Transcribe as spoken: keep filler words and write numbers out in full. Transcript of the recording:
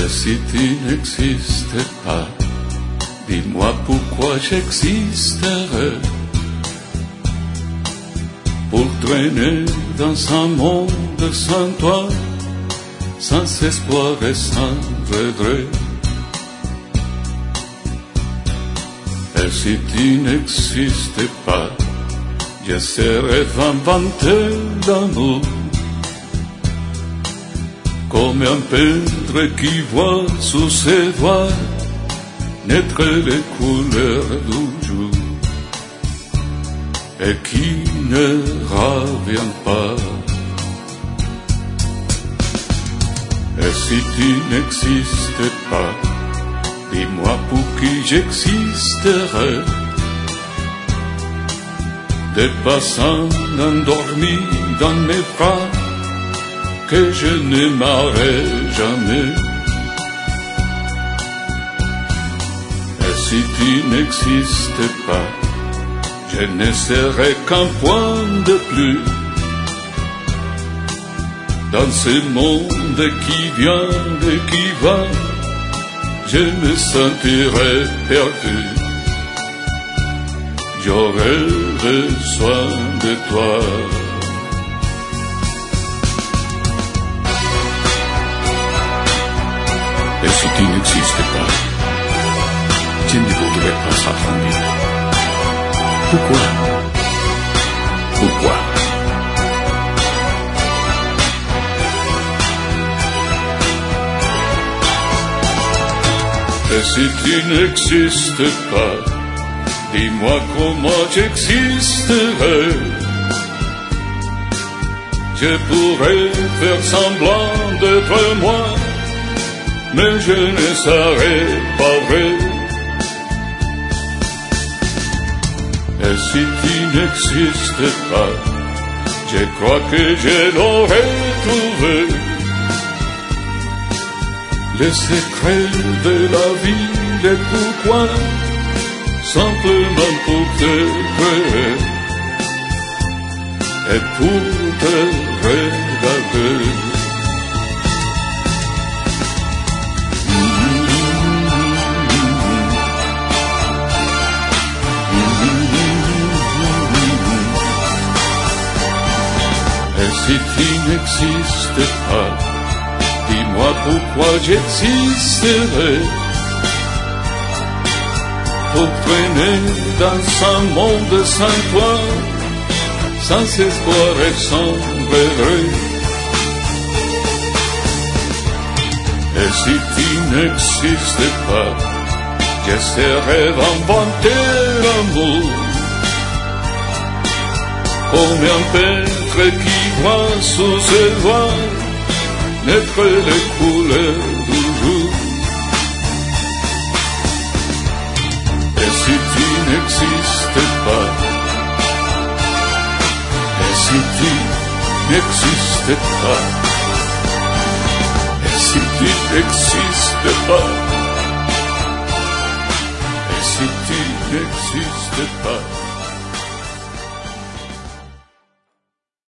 Et si tu n'existais pas, dis-moi pourquoi j'existerais. Pour traîner dans un monde sans toi, sans espoir et sans regret. Et si tu n'existais pas, j'essaierais d'inventer l'amour, comme un peintre qui voit sous ses doigts naître les couleurs du jour, et qui ne revient pas. Et si tu n'existais pas, dis-moi pour qui j'existerais. Des passants endormis dans mes bras que je n'aimerais jamais. Et si tu n'existais pas, je ne serais qu'un point de plus dans ce monde qui vient et qui va. Je me sentirais perdu. J'aurais besoin de toi. Et si tu n'existais pas, je ne voudrais pas s'attendre. Pourquoi? Pourquoi? Et si tu n'existais pas, dis-moi comment j'existerais. Je pourrais faire semblant d'être moi, mais je ne serais pas vrai. Et si tu n'existais pas, je crois que je l'aurais trouvé. Les secrets de la vie, et pourquoi, simplement pour te créer et pour te regarder. Et si tu n'existais pas, dis-moi pourquoi j'existerais. Pour traîner dans un monde sans toi, sans espoir et sans regret. Et si tu n'existais pas, j'essaierais d'inventer l'amour, comme un peintre qui voit sous ses doigts naître les couleurs du jour. Et si tu n'existais pas, et si tu n'existais pas, et si tu n'existais pas, et si tu n'existais pas,